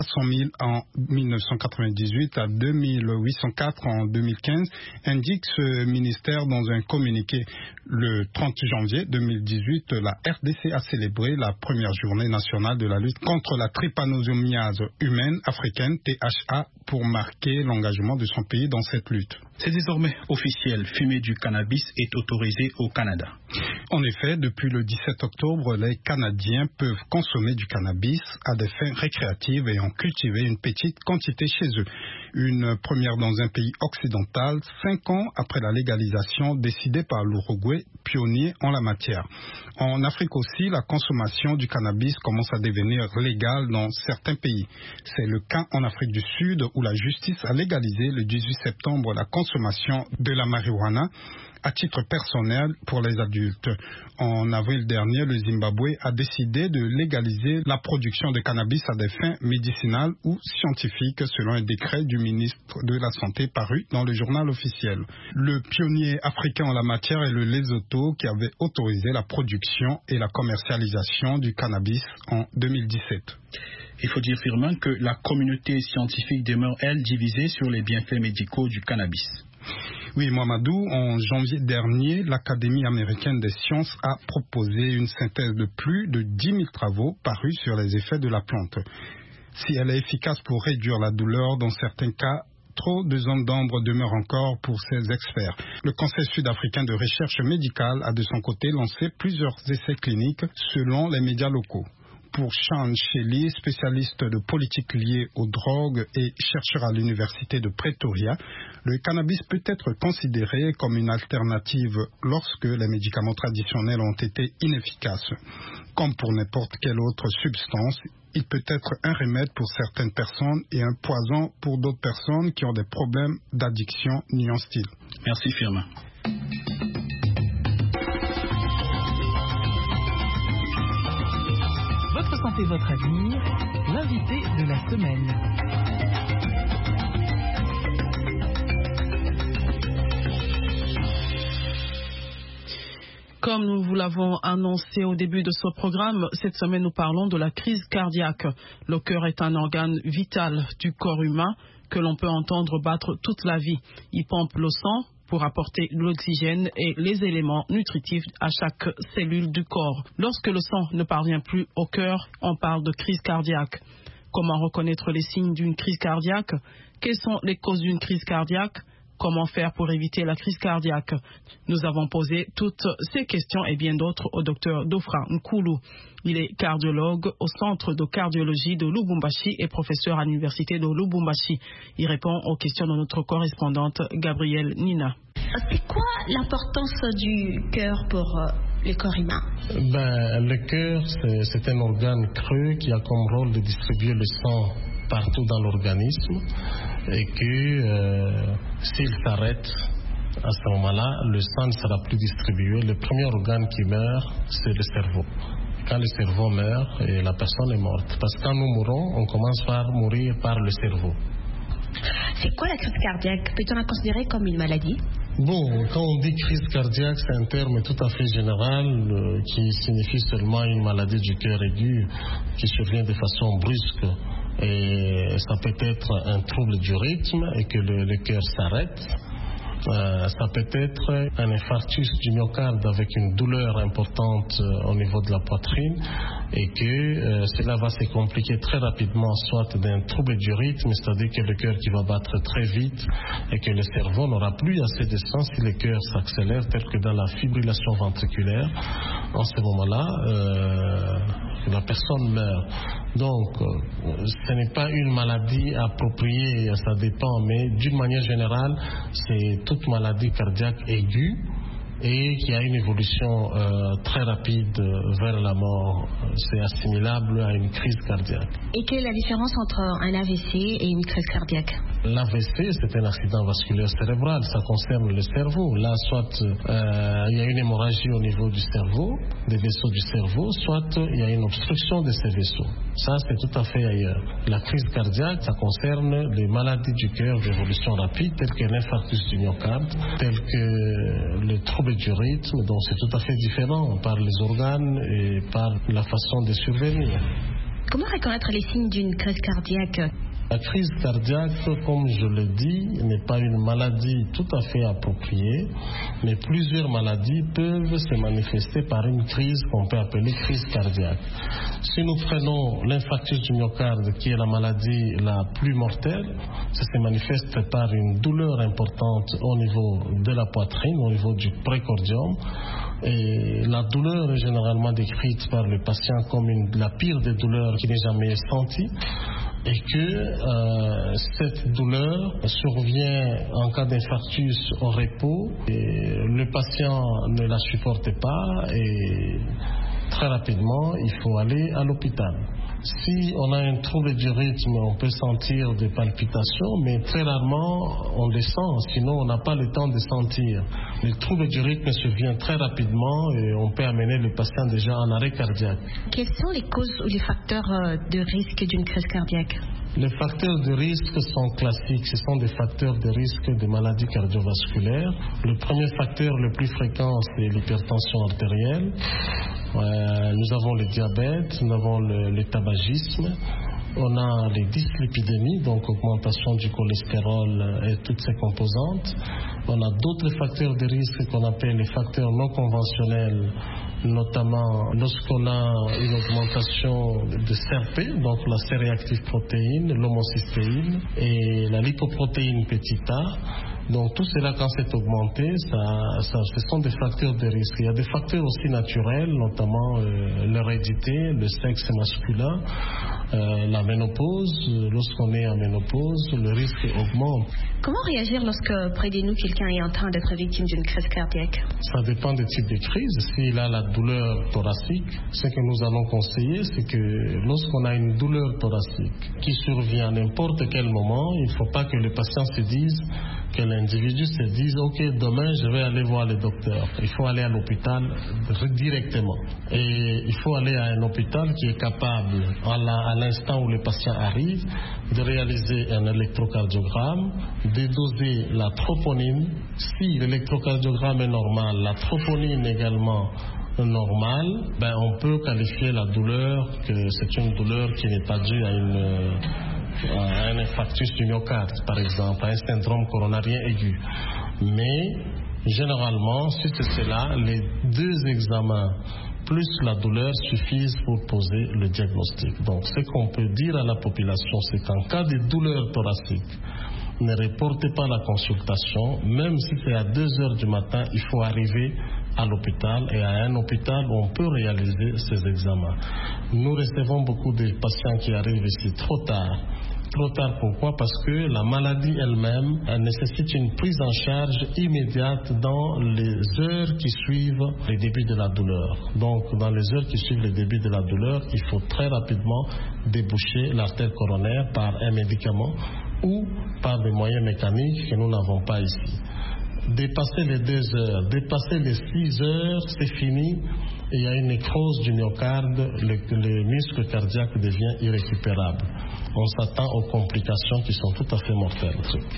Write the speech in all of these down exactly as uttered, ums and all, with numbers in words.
cent mille en mille neuf cent quatre-vingt-dix-huit à deux mille huit cent quatre en deux mille quinze, indique ce ministère dans un communiqué. Le trente janvier deux mille dix-huit, la R D C a célébré la première journée nationale de la lutte contre la trypanosomiase humaine africaine, T H A, pour marquer l'engagement de son pays dans cette lutte. C'est désormais officiel, fumer du cannabis est autorisé au Canada. En effet, depuis le dix-sept octobre, les Canadiens peuvent consommer du cannabis à des fins récréatives et en cultiver une petite quantité chez eux. Une première dans un pays occidental, cinq ans après la légalisation décidée par l'Uruguay, pionnier en la matière. En Afrique aussi, la consommation du cannabis commence à devenir légale dans certains pays. C'est le cas en Afrique du Sud où la justice a légalisé le dix-huit septembre la consommation de la marijuana à titre personnel pour les adultes. En avril dernier, le Zimbabwe a décidé de légaliser la production de cannabis à des fins médicinales ou scientifiques selon un décret du ministre de la Santé paru dans le journal officiel. Le pionnier africain en la matière est le Lesotho qui avait autorisé la production et la commercialisation du cannabis en deux mille dix-sept. Il faut dire, Firmin, que la communauté scientifique demeure, elle, divisée sur les bienfaits médicaux du cannabis. Oui, Mamadou, en janvier dernier, l'Académie américaine des sciences a proposé une synthèse de plus de dix mille travaux parus sur les effets de la plante. Si elle est efficace pour réduire la douleur, dans certains cas, trop de zones d'ombre demeurent encore pour ces experts. Le Conseil sud-africain de recherche médicale a de son côté lancé plusieurs essais cliniques selon les médias locaux. Pour Sean Shelley, spécialiste de politique liée aux drogues et chercheur à l'université de Pretoria, le cannabis peut être considéré comme une alternative lorsque les médicaments traditionnels ont été inefficaces. Comme pour n'importe quelle autre substance, il peut être un remède pour certaines personnes et un poison pour d'autres personnes qui ont des problèmes d'addiction nuance-t-il. Merci Firmin. Votre santé, votre avenir, l'invité de la semaine. Comme nous vous l'avons annoncé au début de ce programme, cette semaine nous parlons de la crise cardiaque. Le cœur est un organe vital du corps humain que l'on peut entendre battre toute la vie. Il pompe le sang pour apporter l'oxygène et les éléments nutritifs à chaque cellule du corps. Lorsque le sang ne parvient plus au cœur, on parle de crise cardiaque. Comment reconnaître les signes d'une crise cardiaque? Quelles sont les causes d'une crise cardiaque? Comment faire pour éviter la crise cardiaque? Nous avons posé toutes ces questions et bien d'autres au docteur Dofra Nkulu. Il est cardiologue au Centre de cardiologie de Lubumbashi et professeur à l'Université de Lubumbashi. Il répond aux questions de notre correspondante Gabrielle Nina. C'est quoi l'importance du cœur pour le corps humain? Ben, le cœur, c'est, c'est un organe creux qui a comme rôle de distribuer le sang partout dans l'organisme et que euh, s'il s'arrête à ce moment-là, le sang ne sera plus distribué. Le premier organe qui meurt, c'est le cerveau. Quand le cerveau meurt, et la personne est morte. Parce que quand nous mourons, on commence par mourir par le cerveau. C'est quoi la crise cardiaque? Peut-on la considérer comme une maladie? Bon, quand on dit crise cardiaque, c'est un terme tout à fait général euh, qui signifie seulement une maladie du cœur aigu qui survient de façon brusque. Et ça peut être un trouble du rythme et que le, le cœur s'arrête. Euh, ça peut être un infarctus du myocarde avec une douleur importante euh, au niveau de la poitrine et que euh, cela va se compliquer très rapidement, soit d'un trouble du rythme, c'est-à-dire que le cœur qui va battre très vite et que le cerveau n'aura plus assez de sang si le cœur s'accélère, tel que dans la fibrillation ventriculaire. En ce moment-là, euh, la personne meurt. Donc, euh, ce n'est pas une maladie appropriée, ça dépend, mais d'une manière générale, c'est toute maladie cardiaque aiguë et qui a une évolution euh, très rapide vers la mort. C'est assimilable à une crise cardiaque. Et quelle est la différence entre un A V C et une crise cardiaque? L'A V C, c'est un accident vasculaire cérébral, ça concerne le cerveau. Là, soit euh, il y a une hémorragie au niveau du cerveau, des vaisseaux du cerveau, soit il y a une obstruction de ces vaisseaux. Ça, c'est tout à fait ailleurs. La crise cardiaque, ça concerne les maladies du cœur d'évolution rapide, telles que l'infarctus du myocarde, telles que le trouble du rythme. Donc, c'est tout à fait différent par les organes et par la façon de survenir. Comment reconnaître les signes d'une crise cardiaque? La crise cardiaque, comme je le dis, n'est pas une maladie tout à fait appropriée, mais plusieurs maladies peuvent se manifester par une crise qu'on peut appeler crise cardiaque. Si nous prenons l'infarctus du myocarde, qui est la maladie la plus mortelle, ça se manifeste par une douleur importante au niveau de la poitrine, au niveau du précordium. Et la douleur est généralement décrite par le patient comme une, la pire des douleurs qu'il n'ait jamais sentie. Et que euh, cette douleur survient en cas d'infarctus au repos et le patient ne la supporte pas et très rapidement il faut aller à l'hôpital. Si on a un trouble du rythme, on peut sentir des palpitations, mais très rarement on les sent, sinon on n'a pas le temps de sentir. Le trouble du rythme survient très rapidement et on peut amener le patient déjà en arrêt cardiaque. Quelles sont les causes ou les facteurs de risque d'une crise cardiaque? Les facteurs de risque sont classiques, ce sont des facteurs de risque de maladies cardiovasculaires. Le premier facteur le plus fréquent, c'est l'hypertension artérielle. Euh, nous avons le diabète, nous avons le, le tabagisme, on a les dyslipidémies, donc augmentation du cholestérol et toutes ses composantes. On a d'autres facteurs de risque qu'on appelle les facteurs non conventionnels, notamment lorsqu'on a une augmentation de C R P, donc la C-réactive protéine, l'homocystéine et la lipoprotéine petit a. Donc tout cela, quand c'est augmenté, ça, ça, ce sont des facteurs de risque. Il y a des facteurs aussi naturels, notamment euh, l'hérédité, le sexe masculin, euh, la ménopause. Lorsqu'on est en ménopause, le risque augmente. Comment réagir lorsque près de nous, quelqu'un est en train d'être victime d'une crise cardiaque? Ça dépend des types de crises. S'il a la douleur thoracique, ce que nous allons conseiller, c'est que lorsqu'on a une douleur thoracique qui survient à n'importe quel moment, il ne faut pas que le patient se dise, que l'individu se dise, ok, demain je vais aller voir le docteur. Il faut aller à l'hôpital directement. Et il faut aller à un hôpital qui est capable, à l'instant où le patient arrive, de réaliser un électrocardiogramme, de doser la troponine. Si l'électrocardiogramme est normal, la troponine également normale, ben on peut qualifier la douleur que c'est une douleur qui n'est pas due à une... à un infarctus du myocarde, par exemple, à un syndrome coronarien aigu. Mais, généralement, suite à cela, les deux examens plus la douleur suffisent pour poser le diagnostic. Donc, ce qu'on peut dire à la population, c'est qu'en cas de douleur thoracique, ne reportez pas la consultation, même si c'est à deux heures du matin, il faut arriver à l'hôpital et à un hôpital où on peut réaliser ces examens. Nous recevons beaucoup de patients qui arrivent ici trop tard. Trop tard, pourquoi? Parce que la maladie elle-même, elle nécessite une prise en charge immédiate dans les heures qui suivent le début de la douleur. Donc, dans les heures qui suivent le début de la douleur, il faut très rapidement déboucher l'artère coronaire par un médicament ou par des moyens mécaniques que nous n'avons pas ici. Dépasser les deux heures, dépasser les six heures, c'est fini. Et il y a une nécrose du myocarde, le, le muscle cardiaque devient irrécupérable. On s'attend aux complications qui sont tout à fait mortelles.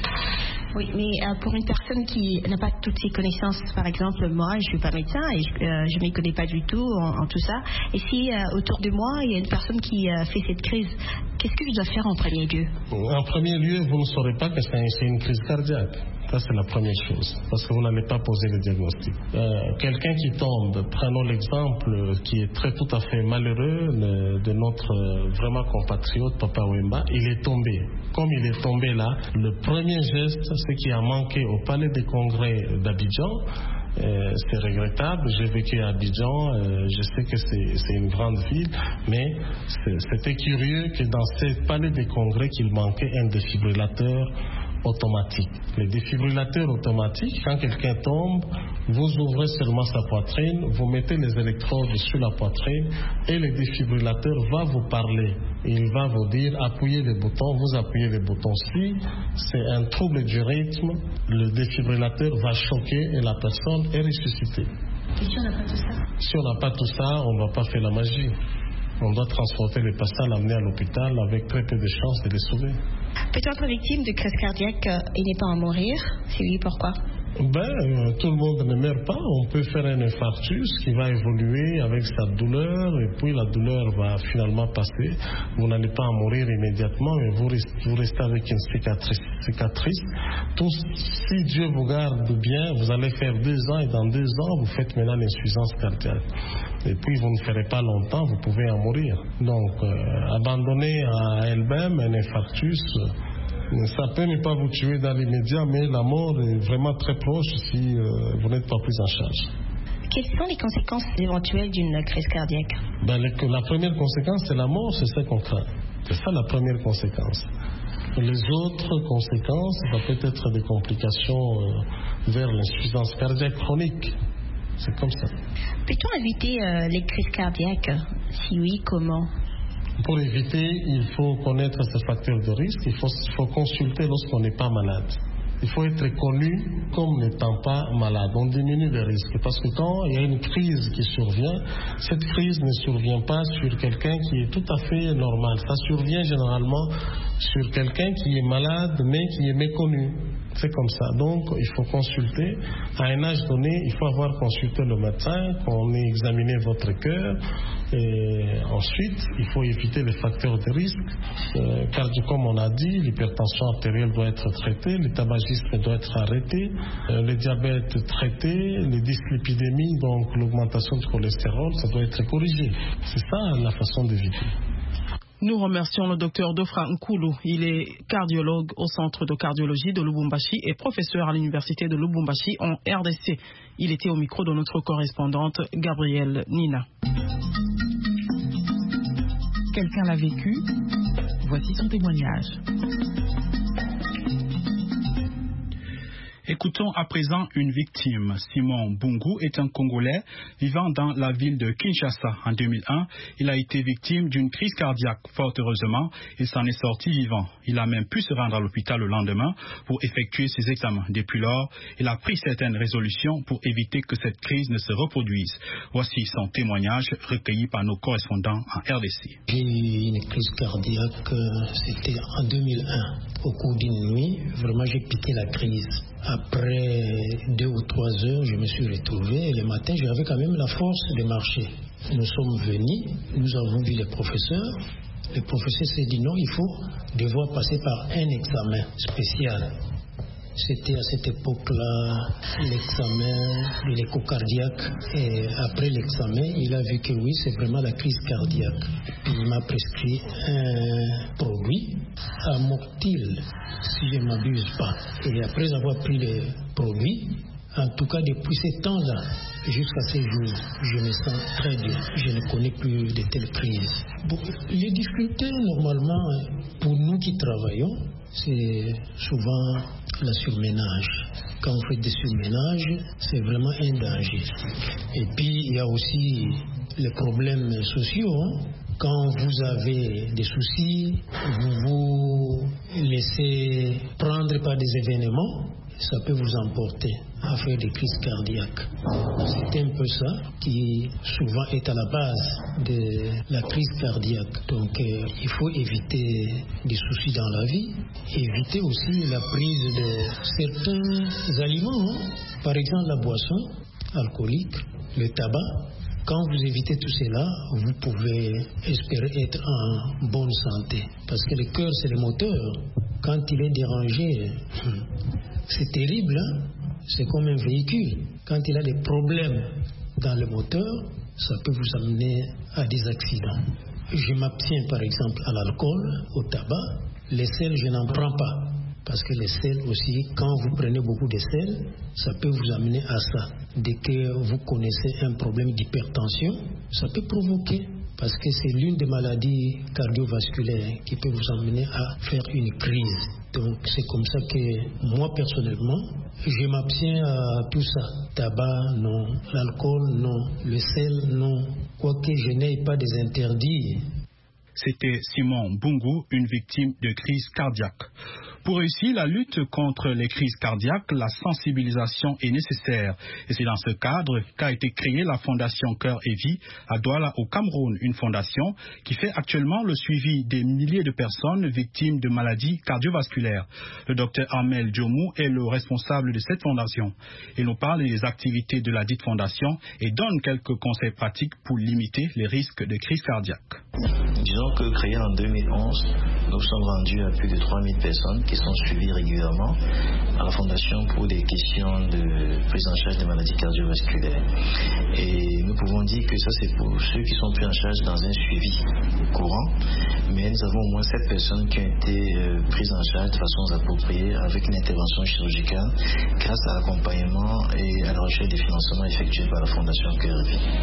Oui, mais euh, pour une personne qui n'a pas toutes ces connaissances, par exemple, moi, je ne suis pas médecin et je ne euh, m'y connais pas du tout en, en tout ça. Et si euh, autour de moi, il y a une personne qui euh, fait cette crise, qu'est-ce que je dois faire en premier lieu? En premier lieu, vous ne saurez pas que c'est une crise cardiaque. Ça, c'est la première chose, parce que vous n'allez pas poser le diagnostic. Euh, quelqu'un qui tombe, prenons l'exemple qui est très tout à fait malheureux de, de notre euh, vraiment compatriote Papa Wemba, il est tombé. Comme il est tombé là, le premier geste, ce qui a manqué au palais des congrès d'Abidjan, Euh, c'est regrettable. J'ai vécu à Abidjan, euh, je sais que c'est une grande ville, mais c'était curieux que dans ces palais des congrès qu'il manquait un défibrillateur automatique. Les défibrillateurs automatiques, quand quelqu'un tombe, vous ouvrez seulement sa poitrine, vous mettez les électrodes sur la poitrine et le défibrillateur va vous parler. Il va vous dire appuyez le bouton, vous appuyez le bouton. Si c'est un trouble du rythme, le défibrillateur va choquer et la personne est ressuscitée. Et si on n'a pas tout ça? Si on n'a pas tout ça, on ne va pas faire la magie. On doit transporter les patients, l'amener à l'hôpital avec très peu de chances de les sauver. Peut-on être victime de crise cardiaque et ne pas en mourir? Si oui, pourquoi? Ben, euh, tout le monde ne meurt pas. On peut faire un infarctus qui va évoluer avec sa douleur et puis la douleur va finalement passer. Vous n'allez pas en mourir immédiatement, mais vous restez, vous restez avec une cicatrice. cicatrice. Tout, si Dieu vous garde bien, vous allez faire deux ans et dans deux ans, vous faites maintenant l'insuffisance cardiaque. Et puis vous ne ferez pas longtemps, vous pouvez en mourir. Donc, euh, abandonner à elle-même un infarctus, ça peut ne pas vous tuer dans l'immédiat, mais la mort est vraiment très proche si euh, vous n'êtes pas pris en charge. Quelles sont les conséquences éventuelles d'une crise cardiaque? Ben, les, la première conséquence, c'est la mort, c'est ça qu'on craint. C'est ça la première conséquence. Les autres conséquences, ça peut être des complications euh, vers l'insuffisance cardiaque chronique. C'est comme ça. Peut-on éviter euh, les crises cardiaques? Si oui, comment? Pour éviter, il faut connaître ces facteurs de risque. Il faut, il faut consulter lorsqu'on n'est pas malade. Il faut être connu comme n'étant pas malade. On diminue les risques. Parce que quand il y a une crise qui survient, cette crise ne survient pas sur quelqu'un qui est tout à fait normal. Ça survient généralement sur quelqu'un qui est malade mais qui est méconnu. C'est comme ça. Donc, il faut consulter. À un âge donné, il faut avoir consulté le médecin, qu'on ait examiné votre cœur. Et ensuite, il faut éviter les facteurs de risque. Euh, car, comme on a dit, l'hypertension artérielle doit être traitée, le tabagisme doit être arrêté, euh, le diabète traité, les dyslipidémies, donc l'augmentation du cholestérol, ça doit être corrigé. C'est ça la façon d'éviter. Nous remercions le docteur Dofra Nkoulou. Il est cardiologue au centre de cardiologie de Lubumbashi et professeur à l'université de Lubumbashi en R D C. Il était au micro de notre correspondante Gabrielle Nina. Quelqu'un l'a vécu. Voici son témoignage. Écoutons à présent une victime. Simon Bungu est un Congolais vivant dans la ville de Kinshasa. En deux mille un, il a été victime d'une crise cardiaque. Fort heureusement, il s'en est sorti vivant. Il a même pu se rendre à l'hôpital le lendemain pour effectuer ses examens. Depuis lors, il a pris certaines résolutions pour éviter que cette crise ne se reproduise. Voici son témoignage recueilli par nos correspondants en R D C. J'ai eu une crise cardiaque, c'était en deux mille un. Au cours d'une nuit, vraiment j'ai piqué la crise. Après deux ou trois heures, je me suis retrouvé et le matin, j'avais quand même la force de marcher. Nous sommes venus, nous avons vu les professeurs. Le professeur s'est dit non, il faut devoir passer par un examen spécial. C'était à cette époque-là l'examen de l'écho cardiaque. Et après l'examen, il a vu que oui, c'est vraiment la crise cardiaque. Puis il m'a prescrit un produit, Amoxicillin, si je ne m'abuse pas. Et après avoir pris le produit, en tout cas depuis ce temps-là, jusqu'à ces jours, je me sens très bien. Je ne connais plus de telles crises. Bon, les difficultés, normalement, pour nous qui travaillons, c'est souvent la surménage. Quand vous faites des surménages, c'est vraiment un danger. Et puis, il y a aussi les problèmes sociaux. Hein. Quand vous avez des soucis, vous vous laissez prendre par des événements, ça peut vous emporter à faire des crises cardiaques. C'est un peu ça qui souvent est à la base de la crise cardiaque. Donc euh, il faut éviter des soucis dans la vie, éviter aussi la prise de certains aliments, hein. Par exemple la boisson alcoolique, le tabac. Quand vous évitez tout cela, vous pouvez espérer être en bonne santé. Parce que le cœur, c'est le moteur. Quand il est dérangé, c'est terrible, hein? C'est comme un véhicule. Quand il a des problèmes dans le moteur, ça peut vous amener à des accidents. Je m'abstiens par exemple à l'alcool, au tabac. Les sels, je n'en prends pas. Parce que les sels aussi, quand vous prenez beaucoup de sel, ça peut vous amener à ça. Dès que vous connaissez un problème d'hypertension, ça peut provoquer. Parce que c'est l'une des maladies cardiovasculaires qui peut vous amener à faire une crise. Donc c'est comme ça que moi personnellement, je m'abstiens à tout ça. Tabac, non. L'alcool, non. Le sel, non. Quoique je n'ai pas des interdits. C'était Simon Bungu, une victime de crise cardiaque. Pour réussir la lutte contre les crises cardiaques, la sensibilisation est nécessaire. Et c'est dans ce cadre qu'a été créée la Fondation Cœur et Vie à Douala au Cameroun, une fondation qui fait actuellement le suivi des milliers de personnes victimes de maladies cardiovasculaires. Le docteur Armel Djomou est le responsable de cette fondation. Il nous parle des activités de la dite fondation et donne quelques conseils pratiques pour limiter les risques de crise cardiaque. Disons que créé en deux mille onze, nous sommes rendus à plus de trois mille personnes qui sont suivies régulièrement à la Fondation pour des questions de prise en charge des maladies cardiovasculaires. Et nous pouvons dire que ça c'est pour ceux qui sont pris en charge dans un suivi courant, mais nous avons au moins sept personnes qui ont été euh, prises en charge de façon appropriée avec une intervention chirurgicale grâce à l'accompagnement et à la recherche des financements effectués par la Fondation Cœur et Vie.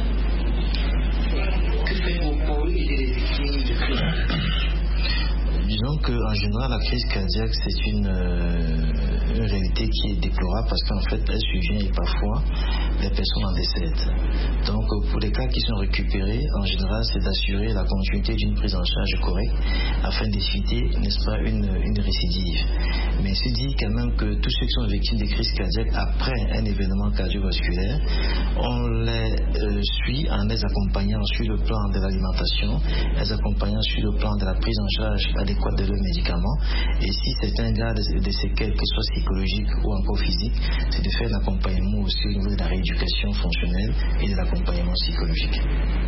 Que faites-vous pour aider les victimes de crise cardiaque? Disons qu'en général, la crise cardiaque, c'est une, euh, une réalité qui est déplorable parce qu'en fait, elle survient et parfois, les personnes en décèdent. Donc, pour les cas qui sont récupérés, en général, c'est d'assurer la continuité d'une prise en charge correcte afin d'éviter, n'est-ce pas, une, une récidive. Mais c'est dit quand même que tous ceux qui sont victimes de crise cardiaque après un événement cardiovasculaire, on les euh, suit en les accompagnant sur le plan de l'alimentation, les accompagnant sur le plan de la prise en charge adéquate de leurs médicaments, et si c'est un cas de, de séquelles, que ce soit psychologiques ou encore physiques, c'est de faire l'accompagnement aussi au niveau de la rééducation fonctionnelle et de l'accompagnement psychologique.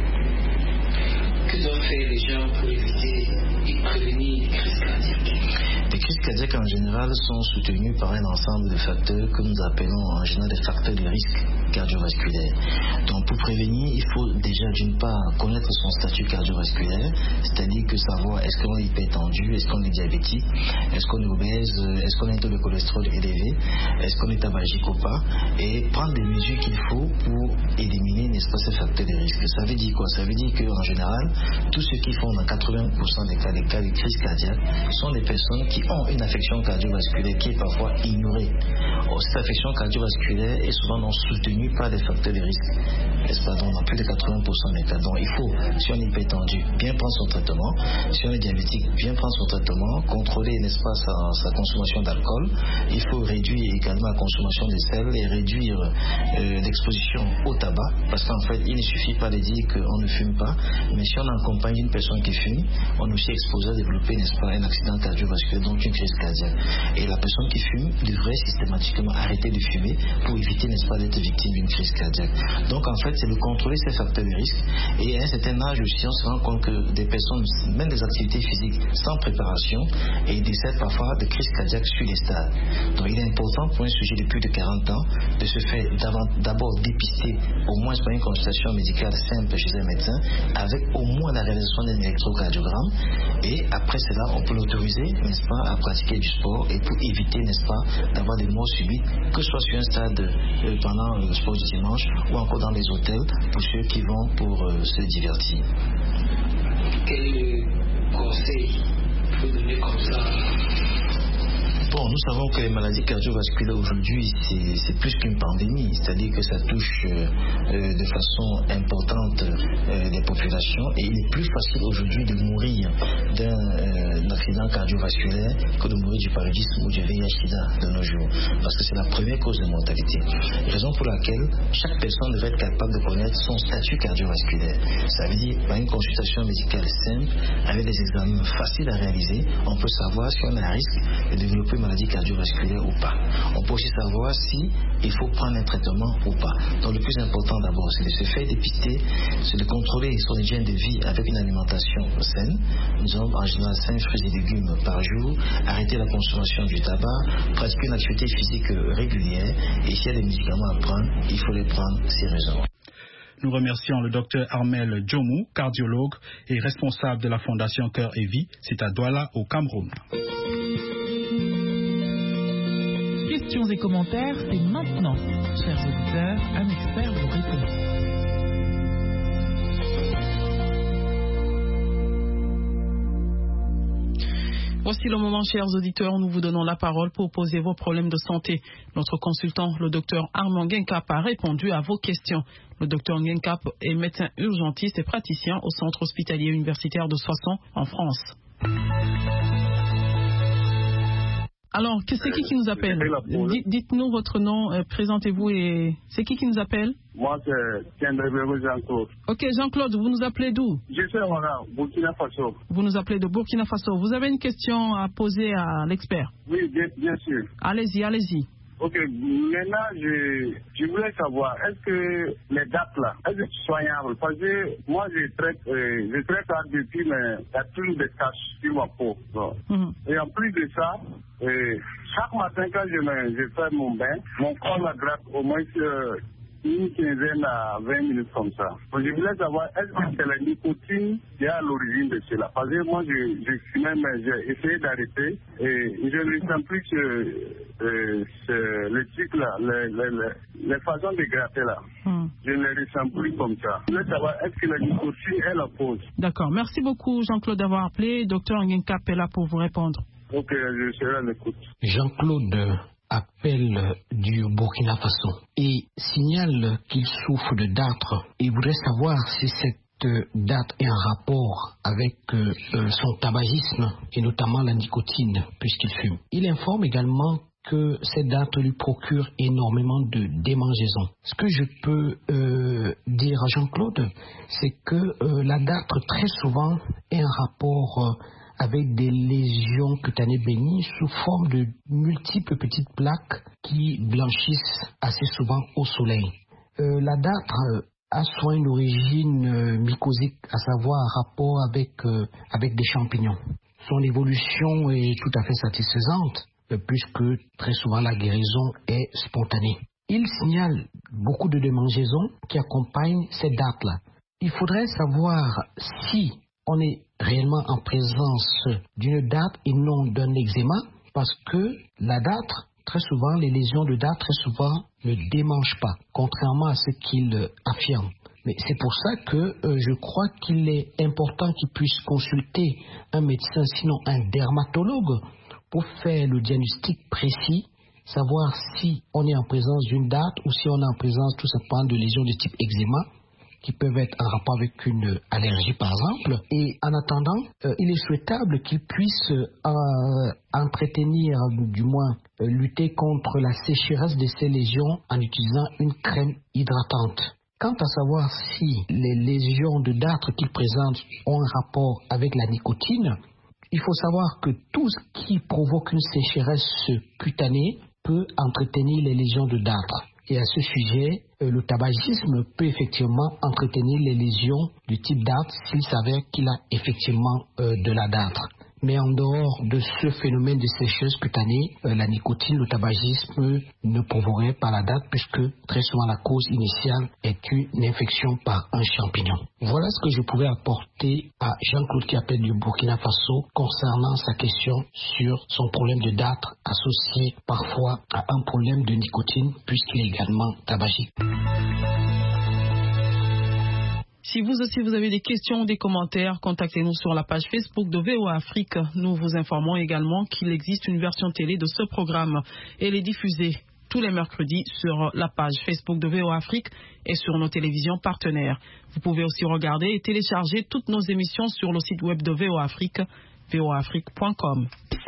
Que doivent faire les gens pour éviter et prévenir les crises cardiaques? Les crises cardiaques en général sont soutenues par un ensemble de facteurs que nous appelons en général des facteurs de risque cardiovasculaire. Donc pour prévenir, il faut déjà d'une part connaître son statut cardiovasculaire, c'est-à-dire que savoir est-ce qu'on est hypertendu, est-ce qu'on est diabétique, est-ce qu'on est obèse, est-ce qu'on a un taux de cholestérol élevé, est-ce qu'on est tabagique ou pas, et prendre des mesures qu'il faut pour éliminer, n'est-ce pas, ces facteurs de risque. Ça veut dire quoi? Ça veut dire qu'en général, tous ceux qui font dans quatre-vingts pour cent des cas, des cas de crise cardiaque sont des personnes qui ont une affection cardiovasculaire qui est parfois ignorée. Or, cette affection cardiovasculaire est souvent non soutenue par des facteurs de risque, n'est-ce pas, donc dans plus de quatre-vingts pour cent des cas. Donc il faut, si on est hypertendu, bien prendre son traitement, si on est diabétique, bien prendre son traitement, contrôler, n'est-ce pas, sa, sa consommation d'alcool. Il faut réduire également la consommation de sel et réduire euh, l'exposition au tabac, parce qu'en fait il ne suffit pas de dire qu'on ne fume pas, mais si on accompagne une personne qui fume, on est aussi exposé à développer, n'est-ce pas, un accident cardiovasculaire, donc une crise cardiaque. Et la personne qui fume devrait systématiquement arrêter de fumer pour éviter, n'est-ce pas, d'être victime d'une crise cardiaque. Donc en fait, c'est de contrôler ces facteurs de risque. Et à un certain âge aussi, on se rend compte que des personnes mènent des activités physiques sans préparation et décèdent parfois de crise cardiaque sur les stades. Donc il est important pour un sujet de plus de quarante ans de se faire d'abord dépister au moins par une consultation médicale simple chez un médecin avec au moins la réalisation d'un électrocardiogramme, et après cela on peut l'autoriser, n'est-ce pas, à pratiquer du sport et pour éviter, n'est-ce pas, d'avoir des morts subites, que ce soit sur un stade euh, pendant le sport du dimanche ou encore dans les hôtels pour ceux qui vont pour euh, se divertir. Quel conseil vous donner comme ça? Bon, nous savons que les maladies cardiovasculaires aujourd'hui, c'est, c'est plus qu'une pandémie, c'est-à-dire que ça touche euh, euh, de façon importante euh, les populations, et il est plus facile aujourd'hui de mourir d'un euh, accident cardiovasculaire que de mourir du paludisme ou du V I H sida de nos jours, parce que c'est la première cause de mortalité. Raison pour laquelle chaque personne devrait être capable de connaître son statut cardiovasculaire. Ça veut dire, par une consultation médicale simple, avec des examens faciles à réaliser, on peut savoir si on a un risque de développer maladie cardiovasculaire ou pas. On peut aussi savoir si il faut prendre un traitement ou pas. Donc le plus important d'abord, c'est de se faire dépister, c'est de contrôler son hygiène de vie avec une alimentation saine. Nous avons en général cinq fruits et légumes par jour, arrêter la consommation du tabac, pratiquer une activité physique régulière, et s'il y a des médicaments à prendre, il faut les prendre sérieusement. Nous remercions le docteur Armel Djomou, cardiologue et responsable de la Fondation Cœur et Vie. C'est à Douala, au Cameroun. Questions et commentaires, c'est maintenant. Chers auditeurs, un expert vous répond. Voici le moment, chers auditeurs, nous vous donnons la parole pour poser vos problèmes de santé. Notre consultant, le docteur Armand Guenkap, a répondu à vos questions. Le docteur Guenkap est médecin urgentiste et praticien au centre hospitalier universitaire de Soissons, en France. Alors, c'est qui qui nous appelle? D- Dites-nous votre nom, euh, présentez-vous et c'est qui qui nous appelle? Moi, c'est Jean-Claude. Ok, Jean-Claude, vous nous appelez d'où? Je suis au Burkina Faso. Vous nous appelez de Burkina Faso. Vous avez une question à poser à l'expert? Oui, bien, bien sûr. Allez-y, allez-y. Ok, maintenant, je, je voulais savoir, est-ce que les dates là, est-ce que c'est soignable? Parce que moi, je traite, euh, je traite ça depuis, mais il y a toujours des taches sur ma peau. Mm-hmm. Et en plus de ça, euh, chaque matin, quand je, me, je fais mon bain, mon corps la gratte au moins euh, une quinzaine à vingt minutes comme ça. Donc, je voulais savoir, est-ce que c'est la nicotine qui est à l'origine de cela? Parce que moi, je, je suis même, j'ai essayé d'arrêter et je ne sens plus que euh, le truc là, les, les, les, les façons de gratter là. Hmm. Je ne les ressens plus comme ça. Je voulais savoir, est-ce que la nicotine est la cause? D'accord. Merci beaucoup, Jean-Claude, d'avoir appelé. Docteur Nguyenkap est là pour vous répondre. Ok, je serai à l'écoute. Jean-Claude appelle du Burkina Faso et signale qu'il souffre de dartre et voudrait savoir si cette dartre est en rapport avec euh, son tabagisme et notamment la nicotine puisqu'il fume. Il informe également que cette dartre lui procure énormément de démangeaisons. Ce que je peux euh, dire à Jean-Claude, c'est que euh, la dartre très souvent est en rapport euh, avec des lésions cutanées bénignes sous forme de multiples petites plaques qui blanchissent assez souvent au soleil. Euh, la dartre a soit une origine euh, mycosique, à savoir un rapport avec, euh, avec des champignons. Son évolution est tout à fait satisfaisante, euh, puisque très souvent la guérison est spontanée. Il signale beaucoup de démangeaisons qui accompagnent cette dartre-là. Il faudrait savoir si on est réellement en présence d'une dartre et non d'un eczéma, parce que la dartre, très souvent, les lésions de dartre, très souvent, ne démangent pas, contrairement à ce qu'il affirme. Mais c'est pour ça que euh, je crois qu'il est important qu'il puisse consulter un médecin, sinon un dermatologue, pour faire le diagnostic précis, savoir si on est en présence d'une dartre ou si on est en présence tout simplement de lésions de type eczéma, qui peuvent être en rapport avec une allergie par exemple. Et en attendant, euh, il est souhaitable qu'il puisse euh, entretenir, du moins euh, lutter contre la sécheresse de ces lésions en utilisant une crème hydratante. Quant à savoir si les lésions de dartre qu'il présente ont un rapport avec la nicotine, il faut savoir que tout ce qui provoque une sécheresse cutanée peut entretenir les lésions de dartre. Et à ce sujet, euh, le tabagisme peut effectivement entretenir les lésions du type dartre s'il s'avère qu'il a effectivement euh, de la dartre. Mais en dehors de ce phénomène de sécheresse cutanée, euh, la nicotine, le tabagisme ne provoquerait pas la dartre puisque très souvent la cause initiale est une infection par un champignon. Voilà ce que je pouvais apporter à Jean-Claude qui appelle du Burkina Faso concernant sa question sur son problème de dartre associé parfois à un problème de nicotine puisqu'il est également tabagique. Si vous aussi vous avez des questions ou des commentaires, contactez-nous sur la page Facebook de V O A Afrique. Nous vous informons également qu'il existe une version télé de ce programme. Elle est diffusée tous les mercredis sur la page Facebook de V O A Afrique et sur nos télévisions partenaires. Vous pouvez aussi regarder et télécharger toutes nos émissions sur le site web de V O A Afrique, v o a afrique point com.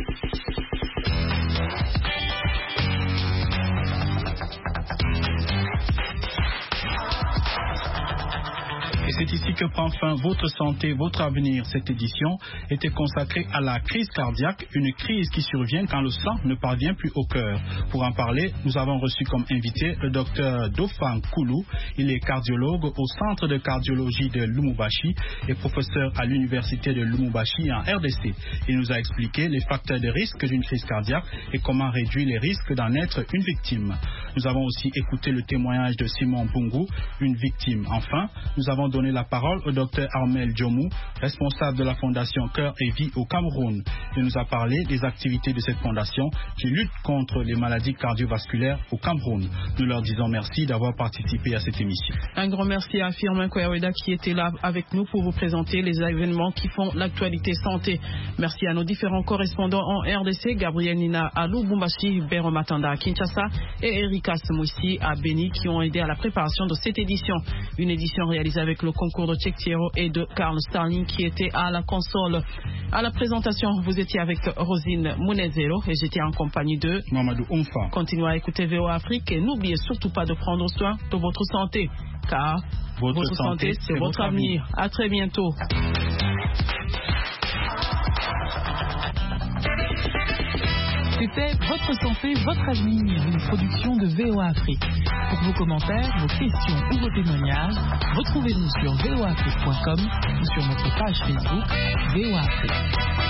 Et c'est ici que prend fin Votre santé, votre avenir. Cette édition était consacrée à la crise cardiaque, une crise qui survient quand le sang ne parvient plus au cœur. Pour en parler, nous avons reçu comme invité le docteur Dauphin Koulou. Il est cardiologue au Centre de cardiologie de Lubumbashi et professeur à l'Université de Lubumbashi en R D C. Il nous a expliqué les facteurs de risque d'une crise cardiaque et comment réduire les risques d'en être une victime. Nous avons aussi écouté le témoignage de Simon Bungu, une victime. Enfin, nous avons donné la parole au docteur Armel Djomou, responsable de la fondation Cœur et Vie au Cameroun. Il nous a parlé des activités de cette fondation qui lutte contre les maladies cardiovasculaires au Cameroun. Nous leur disons merci d'avoir participé à cette émission. Un grand merci à Firmin Koyaweda qui était là avec nous pour vous présenter les événements qui font l'actualité santé. Merci à nos différents correspondants en R D C, Gabriel Nina à Lubumbashi, Bero Matanda à Kinshasa et Erika Semoussi à Beni qui ont aidé à la préparation de cette édition. Une édition réalisée avec le le concours de Cheikh Thiero et de Carl Starling qui étaient à la console. À la présentation, vous étiez avec Rosine Mounezero et j'étais en compagnie de Mamadou Omfa. Continuez à écouter V O A Afrique et n'oubliez surtout pas de prendre soin de votre santé, car votre, votre santé, santé c'est votre, votre avenir. avenir. À très bientôt. C'était Votre santé, votre avenir, une production de V O A Afrique. Pour vos commentaires, vos questions ou vos témoignages, retrouvez-nous sur v o afrique point com ou sur notre page Facebook V O A Afrique.